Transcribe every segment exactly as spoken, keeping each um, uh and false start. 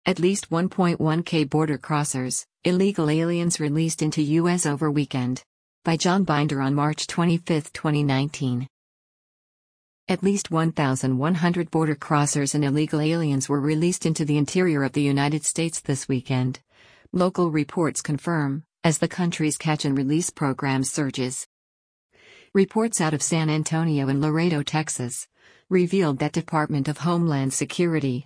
At least one point one K border crossers, illegal aliens released into U S over weekend. By John Binder on March twenty-fifth, twenty nineteen. At least one thousand one hundred border crossers and illegal aliens were released into the interior of the United States this weekend. Local reports confirm, as the country's catch and release program surges. Reports out of San Antonio and Laredo, Texas, revealed that Department of Homeland Security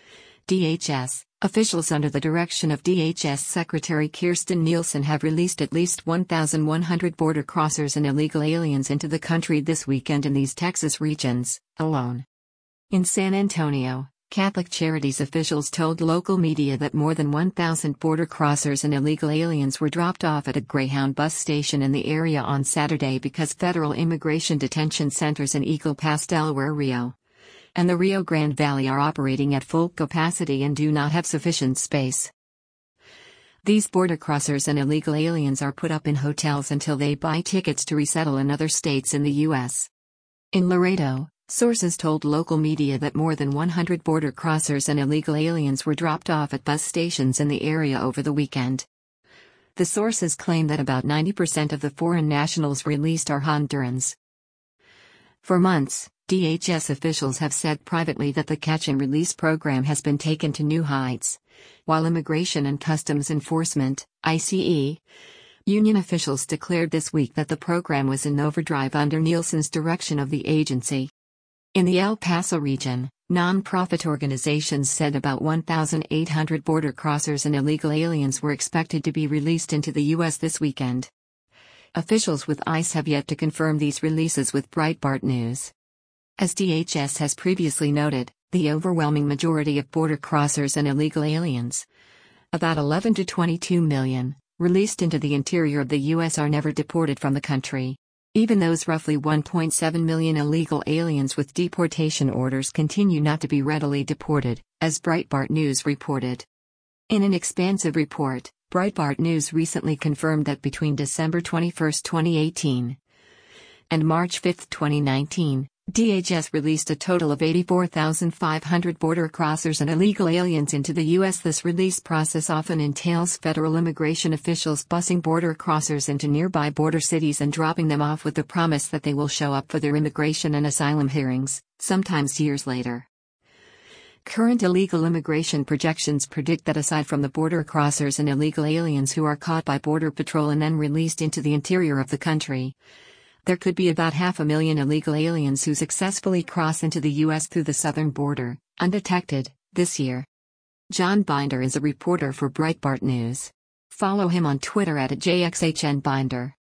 D H S officials under the direction of D H S Secretary Kirstjen Nielsen have released at least one thousand one hundred border crossers and illegal aliens into the country this weekend in these Texas regions, alone. In San Antonio, Catholic Charities officials told local media that more than one thousand border crossers and illegal aliens were dropped off at a Greyhound bus station in the area on Saturday because federal immigration detention centers in Eagle Pass, Delaware, Rio, and the Rio Grande Valley are operating at full capacity and do not have sufficient space. These border crossers and illegal aliens are put up in hotels until they buy tickets to resettle in other states in the U S. In Laredo, sources told local media that more than one hundred border crossers and illegal aliens were dropped off at bus stations in the area over the weekend. The sources claim that about ninety percent of the foreign nationals released are Hondurans. For months, D H S officials have said privately that the catch and release program has been taken to new heights, while Immigration and Customs Enforcement, I C E, union officials declared this week that the program was in overdrive under Nielsen's direction of the agency. In the El Paso region, non-profit organizations said about one thousand eight hundred border crossers and illegal aliens were expected to be released into the U S this weekend. Officials with ICE have yet to confirm these releases with Breitbart News. As D H S has previously noted, the overwhelming majority of border crossers and illegal aliens, about eleven to twenty-two million, released into the interior of the U S are never deported from the country. Even those roughly one point seven million illegal aliens with deportation orders continue not to be readily deported, as Breitbart News reported. In an expansive report, Breitbart News recently confirmed that between December twenty-first, twenty eighteen, and March fifth, twenty nineteen, D H S released a total of eighty-four thousand five hundred border crossers and illegal aliens into the U S. This release process often entails federal immigration officials busing border crossers into nearby border cities and dropping them off with the promise that they will show up for their immigration and asylum hearings, sometimes years later. Current illegal immigration projections predict that aside from the border crossers and illegal aliens who are caught by Border Patrol and then released into the interior of the country, there could be about half a million illegal aliens who successfully cross into the U S through the southern border, undetected, this year. John Binder is a reporter for Breitbart News. Follow him on Twitter at J X H N Binder.